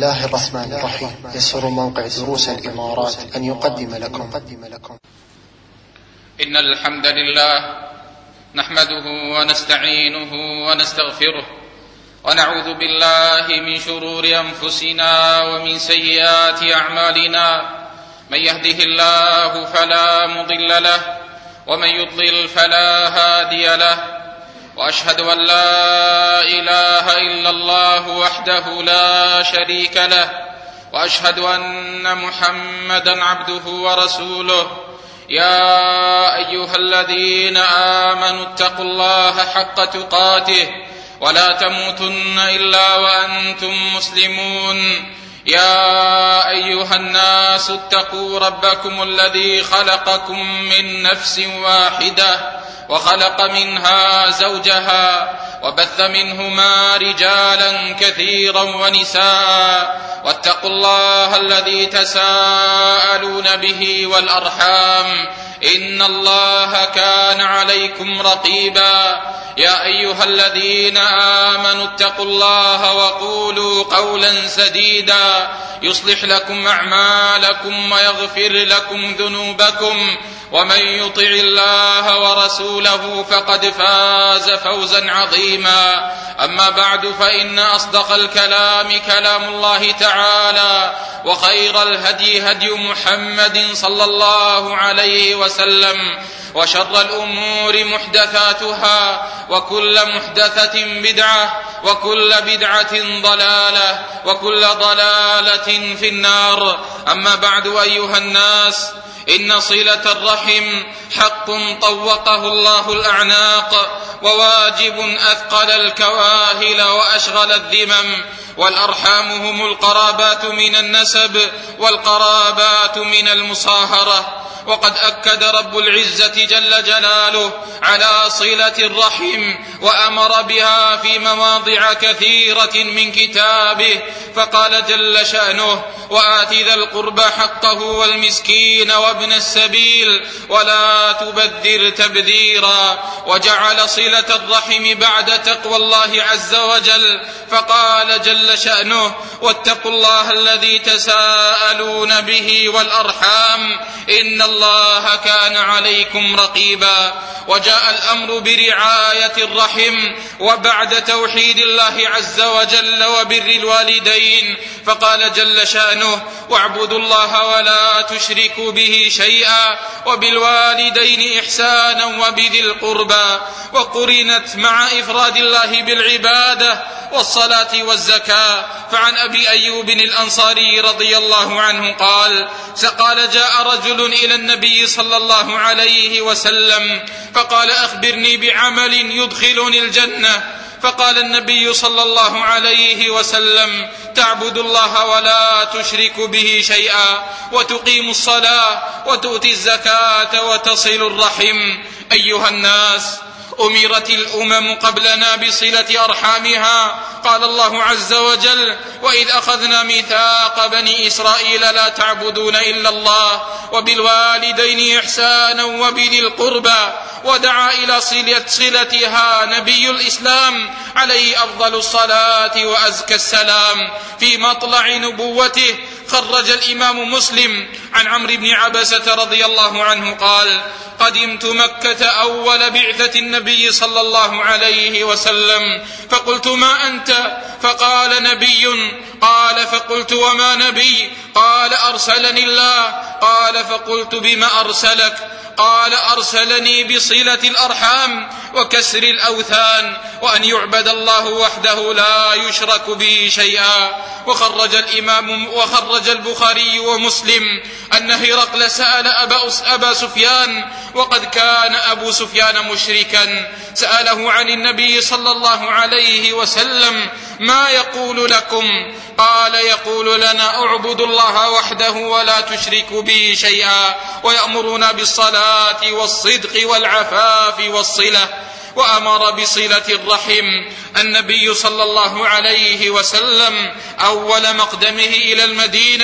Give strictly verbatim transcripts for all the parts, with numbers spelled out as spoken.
الله الرحمن الرحيم. يسر موقع دروس الإمارات أن يقدم لكم إن الحمد لله نحمده ونستعينه ونستغفره ونعوذ بالله من شرور أنفسنا ومن سيئات أعمالنا. من يهده الله فلا مضل له ومن يضلل فلا هادي له، وأشهد أن لا إله إلا الله وحده لا شريك له، وأشهد أن محمدا عبده ورسوله. يا أيها الذين آمنوا اتقوا الله حق تقاته ولا تموتن إلا وأنتم مسلمون. يا أيها الناس اتقوا ربكم الذي خلقكم من نفس واحدة وخلق منها زوجها وبث منهما رجالا كثيرا ونساء، واتقوا الله الذي تساءلون به والأرحام إن الله كان عليكم رقيبا. يا أيها الذين آمنوا اتقوا الله وقولوا قولا سديدا يصلح لكم أعمالكم ويغفر لكم ذنوبكم، ومن يطع الله ورسوله فقد فاز فوزا عظيما. أما بعد، فإن أصدق الكلام كلام الله تعالى، وخير الهدي هدي محمد صلى الله عليه وسلم، وشر الأمور محدثاتها، وكل محدثة بدعة، وكل بدعة ضلالة، وكل ضلالة في النار. أما بعد، أيها الناس، إن صلة الرحم حق طوقه الله الأعناق، وواجب أثقل الكواهل وأشغل الذمم، والأرحام هم القرابات من النسب، والقرابات من المصاهرة. وقد أكد رب العزة جل جلاله على صلة الرحم، وأمر بها في مواضع كثيرة من كتابه، فقال جل شأنه: وآت ذا القربى حقه والمسكين وابن السبيل ولا تبذر تبذيرا. وجعل صلة الرحم بعد تقوى الله عز وجل، فقال جل شأنه: واتقوا الله الذي تساءلون به والأرحام إن الله كان عليكم رقيبا. وجاء الأمر برعاية الرحم وبعد توحيد الله عز وجل وبر الوالدين، فقال جل شأنه: واعبدوا الله ولا تشركوا به شيئا وبالوالدين إحسانا وبذي القربى. وقرنت مع إفراد الله بالعبادة والصلاة والزكاة. فعن أبي أيوب الأنصاري رضي الله عنه قال: قال جاء رجل إلى النبي صلى الله عليه وسلم فقال: أخبرني بعمل يدخلني الجنة. فقال النبي صلى الله عليه وسلم: تعبد الله ولا تشرك به شيئا، وتقيم الصلاة، وتؤتي الزكاة، وتصل الرحم. أيها الناس، أمرت الأمم قبلنا بصلة أرحامها. قال الله عز وجل: وإذ أخذنا ميثاق بني إسرائيل لا تعبدون إلا الله وبالوالدين إحسانا وبذي القربى. ودعا إلى صلتها نبي الإسلام عليه أفضل الصلاة وأزكى السلام في مطلع نبوته. خرج الإمام مسلم عن عمرو بن عبسة رضي الله عنه قال: قدمت مكة أول بعثة النبي صلى الله عليه وسلم، فقلت: ما أنت؟ فقال: نبي. قال: فقلت: وما نبي؟ قال: أرسلني الله. قال: فقلت: بما أرسلك؟ قال: أرسلني بصلة الأرحام وكسر الأوثان، وأن يعبد الله وحده لا يشرك به شيئا. وخرج الإمام وخرج البخاري ومسلم أن هرقل سأل أبا سفيان، وقد كان أبو سفيان مشركا، سأله عن النبي صلى الله عليه وسلم: ما يقول لكم؟ قال: يقول لنا: اعبدوا الله وحده ولا تشركوا به شيئا، ويأمرنا بالصلاة والصدق والعفاف والصلة. وأمر بصلة الرحم النبي صلى الله عليه وسلم أول مقدمه إلى المدينة،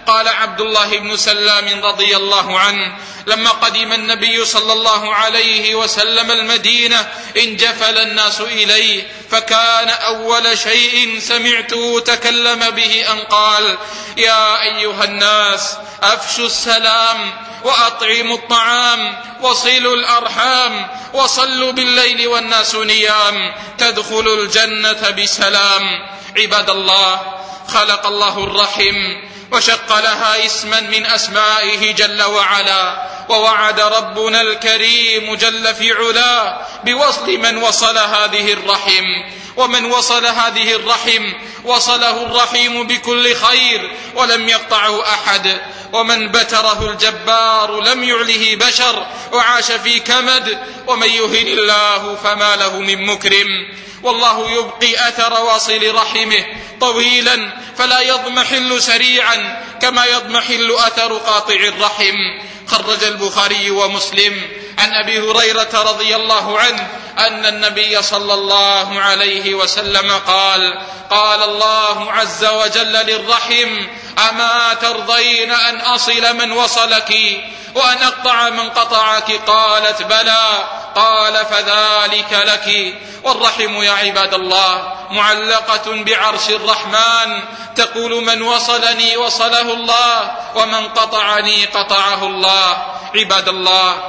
قال عبد الله بن سلام رضي الله عنه: لما قدم النبي صلى الله عليه وسلم المدينة انجفل الناس إليه، فكان أول شيء سمعته تكلم به أن قال: يا أيها الناس أفشوا السلام وأطعموا الطعام وصلوا الأرحام وصلوا بالليل والناس نيام تدخلوا الجنة بسلام. عباد الله، خلق الله الرحم وشق لها اسما من أسمائه جل وعلا، ووعد ربنا الكريم جل في علاه بوصل من وصل هذه الرحم، ومن وصل هذه الرحم وصله الرحيم بكل خير ولم يقطعه أحد، ومن بتره الجبار لم يعله بشر وعاش في كمد، ومن يهن الله فما له من مكرم. والله يبقي أثر واصل رحمه طويلا فلا يضمحل سريعا كما يضمحل أثر قاطع الرحم. خرج البخاري ومسلم عن أبي هريرة رضي الله عنه أن النبي صلى الله عليه وسلم قال: قال الله عز وجل للرحم: أما ترضين أن أصل من وصلك وأن أقطع من قطعك؟ قالت: بلى. قال: فذلك لك. والرحم يا عباد الله معلقة بعرش الرحمن، تقول: من وصلني وصله الله، ومن قطعني قطعه الله. عباد الله،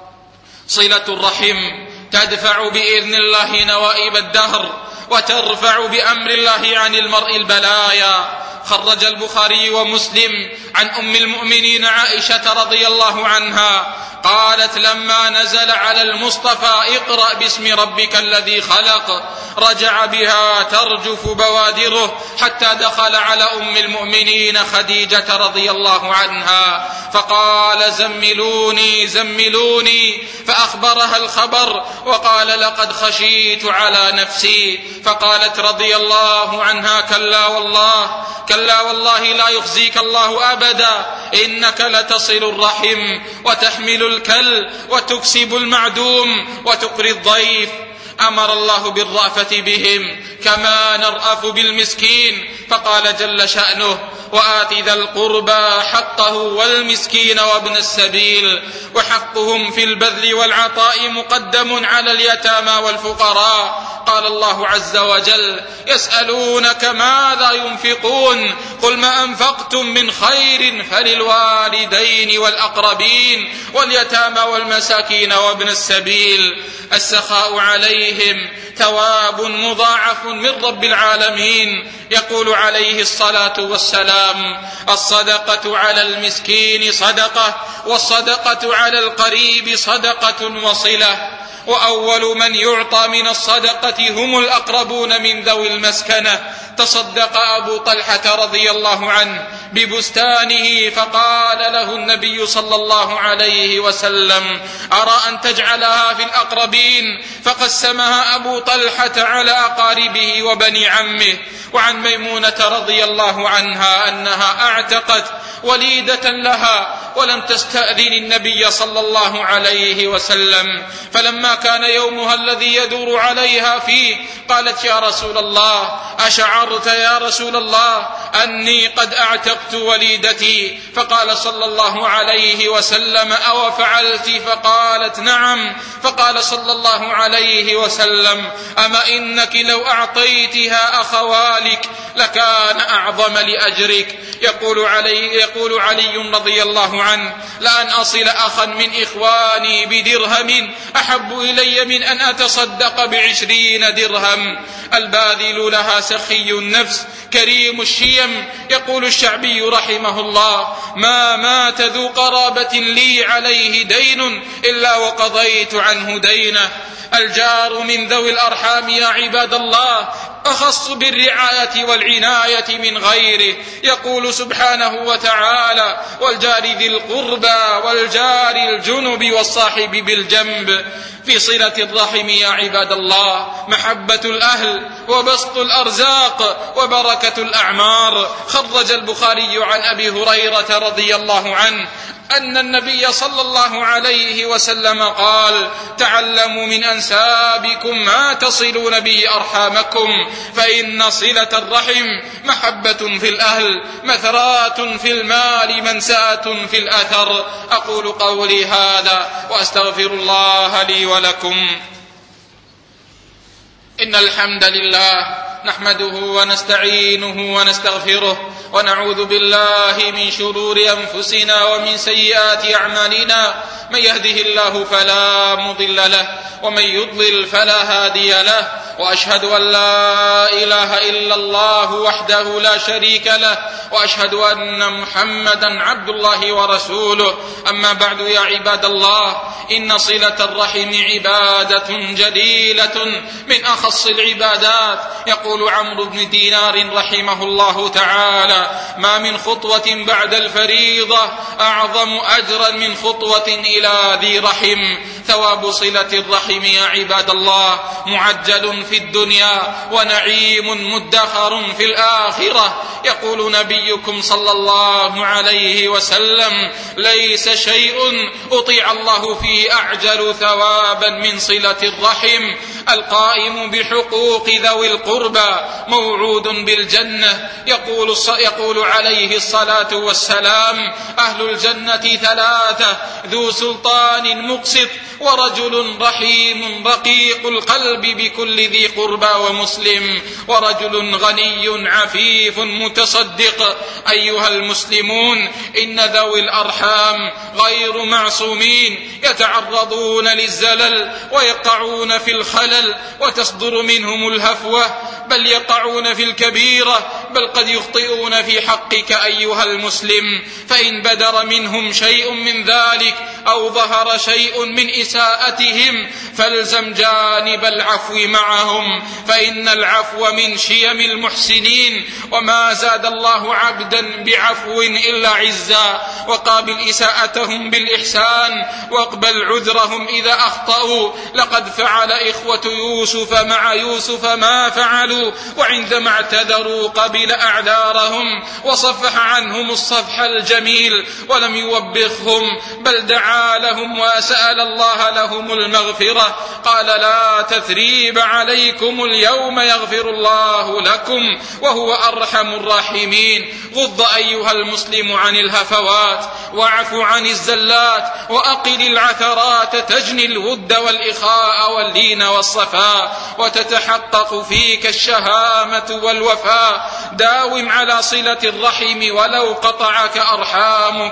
صلة الرحم تدفع بإذن الله نوائب الدهر، وترفع بأمر الله عن المرء البلايا. خرج البخاري ومسلم عن أم المؤمنين عائشة رضي الله عنها قالت: لما نزل على المصطفى اقرأ باسم ربك الذي خلق رجع بها ترجف بوادره، حتى دخل على أم المؤمنين خديجة رضي الله عنها فقال: زملوني زملوني، فأخبرها الخبر وقال: لقد خشيت على نفسي. فقالت رضي الله عنها: كلا والله كلا والله لا يخزيك الله أبدا، إنك لتصل الرحم وتحمل الكل وتكسب المعدوم وتقري الضيف. أمر الله بالرأفة بهم كما نرأف بالمسكين، فقال جل شأنه: وآت ذا القربى حقه والمسكين وابن السبيل، وحقهم في البذل والعطاء مقدم على اليتامى والفقراء. قال الله عز وجل: يسألونك ماذا ينفقون قل ما أنفقتم من خير فللوالدين والأقربين واليتامى والمساكين وابن السبيل. السخاء عليهم ثواب مضاعف من رب العالمين. يقول عليه الصلاة والسلام: الصدقة على المسكين صدقة، والصدقة على القريب صدقة وصلة. وأول من يعطى من الصدقة هم الأقربون من ذوي المسكنة. تصدق أبو طلحة رضي الله عنه ببستانه، فقال له النبي صلى الله عليه وسلم: أرى أن تجعلها في الأقربين، فقسمها أبو طلحة على أقاربه وبني عمه. وعن ميمونة رضي الله عنها أنها أعتقت وليدة لها ولم تستأذن النبي صلى الله عليه وسلم، فلما كان يومها الذي يدور عليها فيه قالت: يا رسول الله، أشعرت يا رسول الله أني قد أعتقت وليدتي؟ فقال صلى الله عليه وسلم: أو فعلت؟ فقالت: نعم. فقال صلى الله عليه وسلم: أما إنك لو أعطيتها أخوالك لكان أعظم لأجرك. يقول علي, يقول علي رضي الله عنه: لأن أصل أخا من إخواني بدرهم أحب إلي من أن أتصدق بعشرين درهم. الباذل لها سخي النفس كريم الشيم. يقول الشعبي رحمه الله: ما مات ذو قرابة لي عليه دين إلا وقضيت عنه دينه. الجار من ذوي الأرحام يا عباد الله أخص بالرعاية والعناية من غيره. يقول سبحانه وتعالى: والجار ذي القربى والجار الجنب والصاحب بالجنب. في صلة الرحم يا عباد الله محبة الأهل وبسط الأرزاق وبركة الأعمار. خرج البخاري عن أبي هريرة رضي الله عنه أن النبي صلى الله عليه وسلم قال: تعلموا من أنسابكم ما تصلون به أرحامكم، فإن صلة الرحم محبة في الأهل، مثرات في المال، منساة في الأثر. أقول قولي هذا وأستغفر الله لي ولكم. إن الحمد لله نحمده ونستعينه ونستغفره، ونعوذ بالله من شرور أنفسنا ومن سيئات أعمالنا. من يهده الله فلا مضل له، ومن يضلل فلا هادي له، وأشهد أن لا إله إلا الله وحده لا شريك له، وأشهد أن محمدا عبد الله ورسوله. أما بعد، يا عباد الله، إن صلة الرحم عبادة جليلة من أخص العبادات. يقول عمرو بن دينار رحمه الله تعالى: ما من خطوة بعد الفريضة أعظم أجرا من خطوة إلى ذي رحم. ثواب صلة الرحم يا عباد الله معجل في الدنيا ونعيم مدخر في الآخرة. يقول نبيكم صلى الله عليه وسلم: ليس شيء أطيع الله فيه أعجل ثوابا من صلة الرحم. القائم بحقوق ذوي القربى موعود بالجنة. يقول, يقول عليه الصلاة والسلام: أهل الجنة ثلاثة: ذو سلطان مقسط، ورجل رحيم رقيق القلب بكل ذي قربى ومسلم، ورجل غني عفيف متصدق. أيها المسلمون، إن ذوي الأرحام غير معصومين، يتعرضون للزلل ويقعون في الخلل وتصدر منهم الهفوة، بل يقعون في الكبيرة، بل قد يخطئون في حقك أيها المسلم. فإن بدر منهم شيء من ذلك أو ظهر شيء من إساءتهم فالزم جانب العفو معهم، فإن العفو من شيم المحسنين. وما زاد الله عبدا بعفو إلا عزا. وقابل إساءتهم بالإحسان، واقبل عذرهم إذا أخطأوا. لقد فعل إخوة يوسف مع يوسف ما فعلوا، وعندما اعتذروا قبل أعذارهم وصفح عنهم الصفح الجميل ولم يوبخهم، بل دعا لهم وسأل الله لهم المغفرة. قال: لا تثريب عليكم اليوم يغفر الله لكم وهو أرحم الراحمين. غض أيها المسلم عن الهفوات، واعف عن الزلات، وأقل العثرات، تجني الود والإخاء واللين والصفاء، وتتحقق فيك الشهامة والوفاء. داوم على صلة الرحم ولو قطعك أرحامك،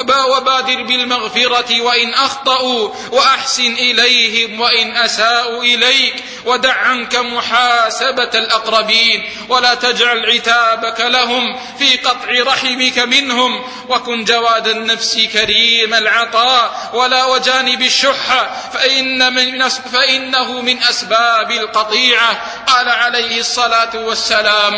وبادر بالمغفرة وإن أخطأوا، وأحسن إليهم وإن أساءوا إليك، ودع عنك محاسبة الأقربين، ولا تجعل عتابك لهم في قطع رحمك منهم. وكن جواد النفس كريم العطاء، ولا وجانب الشح، فإن من فإنه من أسباب القطيعة. قال عليه الصلاة والسلام: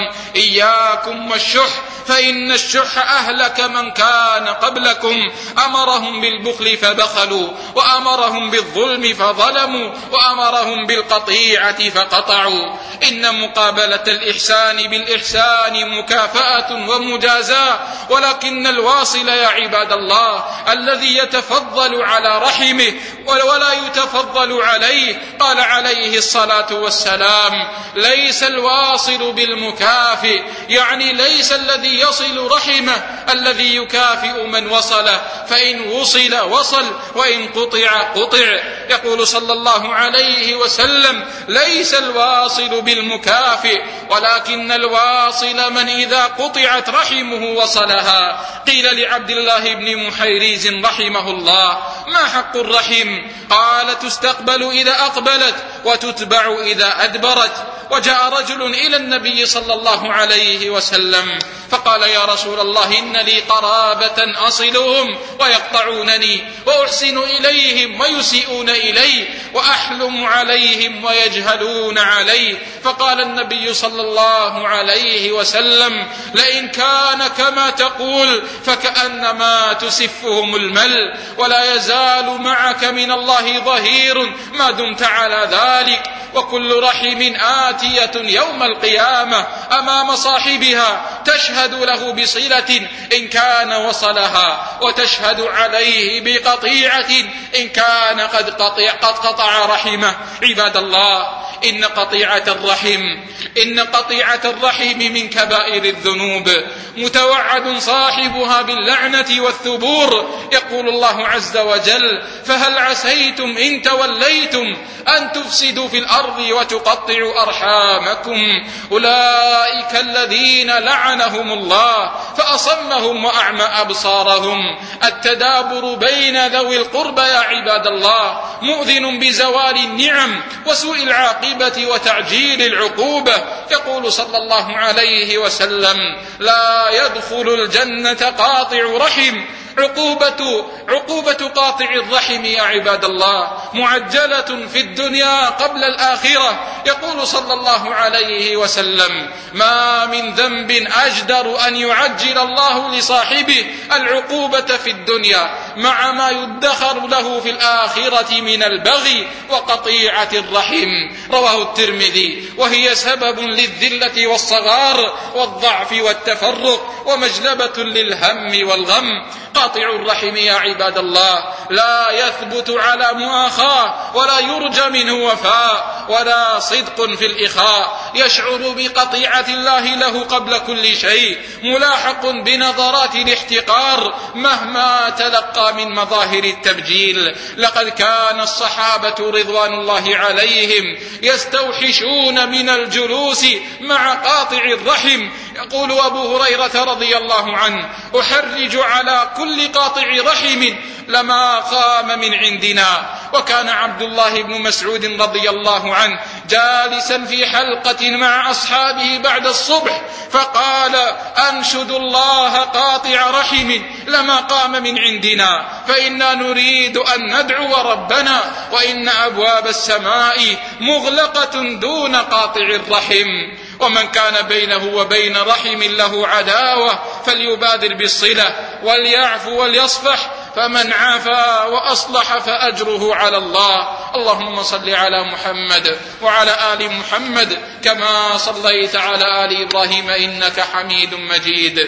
إياكم والشح، فإن الشح أهلك من كان قبلكم. أمرهم بالبخل فبخلوا، وأمرهم بالظلم فظلموا، وأمرهم بالقطيعة فقطعوا. إن مقابلة الإحسان بالإحسان مكافأة ومجازاة، ولكن الواصل يا عباد الله الذي يتفضل على رحمه ولا يتفضل عليه. قال عليه الصلاة والسلام: ليس الواصل بالمكافئ، يعني ليس الذي يصل رحمه الذي يكافئ من وصله، فإن وصل وصل، وإن قطع قطع. يقول صلى الله عليه وسلم: ليس الواصل بالمكافئ، ولكن الواصل من إذا قطعت رحمه وصلها. قيل لعبد الله بن محيريز رحمه الله: ما حق الرحم؟ قال: تستقبل إذا أقبلت، وتتبع إذا أدبرت. وجاء رجل إلى النبي صلى الله عليه وسلم فقال: يا رسول الله، إن لي قرابة أصلهم ويقطعونني، وأحسن إليهم ويسيئون إلي، وأحلم عليهم ويجهلون علي. فقال النبي صلى الله عليه وسلم: لئن كان كما تقول فكأنما تسفهم المل، ولا يزال معك من الله ظهير ما دمت على ذلك. وكل رحم آتية يوم القيامة أمام صاحبها تشهد له بصلة إن كان وصلها، وتشهد عليه بقطيعة إن كان قد قطع, قد قطع رحمه. عباد الله، إن قطيعة الرحم إن قطيعة الرحم من كبائر الذنوب، متوعد صاحبها باللعنة والثبور. يقول الله عز وجل: فهل عسيتم إن توليتم أن تفسدوا في الأرض وتقطعوا أرحامكم؟ أولئك الذين لعنهم الله فأصمهم وأعمى أبصارهم. التدابر بين ذوي القربى يا عباد الله مؤذن بزوال النعم وسوء العاقبة وتعجيل العقوبة. يقول صلى الله عليه وسلم: لا يدخل الجنة قاطع رحم. عقوبة عقوبة قاطع الرحم يا عباد الله معجلة في الدنيا قبل الآخرة. يقول صلى الله عليه وسلم: ما من ذنب أجدر أن يعجل الله لصاحبه العقوبة في الدنيا مع ما يدخر له في الآخرة من البغي وقطيعة الرحم. رواه الترمذي، وهي سبب للذلة والصغار والضعف والتفرق ومجلبة للهم والغم. قاطع الرحم يا عباد الله لا يثبت على مؤاخاة، ولا يرجى منه وفاء ولا صدق في الإخاء. يشعر بقطيعة الله له قبل كل شيء، ملاحق بنظرات الاحتقار مهما تلقى من مظاهر التبجيل. لقد كان الصحابة رضوان الله عليهم يستوحشون من الجلوس مع قاطع الرحم. يقول أبو هريرة رضي الله عنه: أحرج على كل قاطع رحم لما قام من عندنا. وكان عبد الله بن مسعود رضي الله عنه جالسا في حلقة مع أصحابه بعد الصبح فقال: أنشد الله قاطع رحم لما قام من عندنا، فإنا نريد أن ندعو ربنا وإن أبواب السماء مغلقة دون قاطع الرحم. ومن كان بينه وبين رحم له عداوة فليبادر بالصلة وليعفو وليصفح، فمن عافى وأصلح فأجره على الله. اللهم صل على محمد وعلى آل محمد كما صليت على آل إبراهيم إنك حميد مجيد،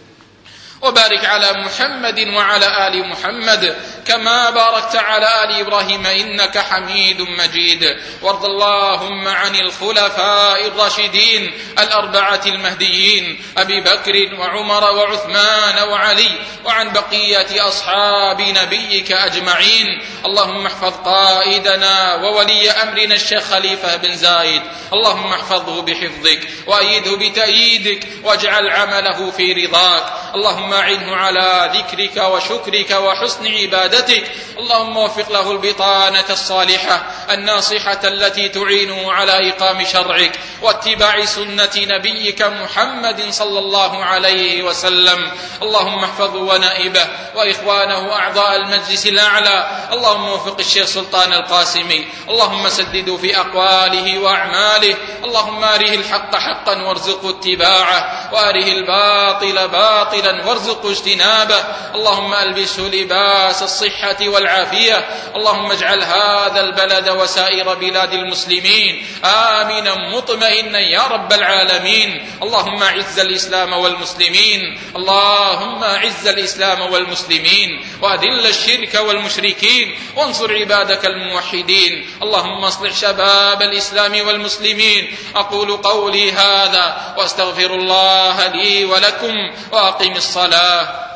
وبارك على محمد وعلى آل محمد كما باركت على آل إبراهيم إنك حميد مجيد. وارض اللهم عن الخلفاء الراشدين الأربعة المهديين أبي بكر وعمر وعثمان وعلي، وعن بقية أصحاب نبيك أجمعين. اللهم احفظ قائدنا وولي أمرنا الشيخ خليفة بن زايد، اللهم احفظه بحفظك وأيده بتأييدك واجعل عمله في رضاك. اللهم أعنه على ذكرك وشكرك وحسن عبادتك. اللهم وفق له البطانة الصالحة الناصحة التي تعينه على إقام شرعك واتباع سنة نبيك محمد صلى الله عليه وسلم. اللهم احفظه ونائبه وإخوانه أعضاء المجلس الأعلى. اللهم وفق الشيخ سلطان القاسمي، اللهم سدده في أقواله وأعماله. اللهم أره الحق حقا وارزقه اتباعه، وأره الباطل باطلا وارزقه اجتنابه. اللهم ألبسه لباس الصحة والعافية. اللهم اجعل هذا البلد وسائر بلاد المسلمين آمنا مطمئنا يا رب العالمين. اللهم أعز الإسلام والمسلمين، اللهم أعز الإسلام والمسلمين وأذل الشرك والمشركين، وانصر عبادك الموحدين. اللهم اصلح شباب الإسلام والمسلمين. أقول قولي هذا وأستغفر الله لي ولكم، وأقم الصلاة.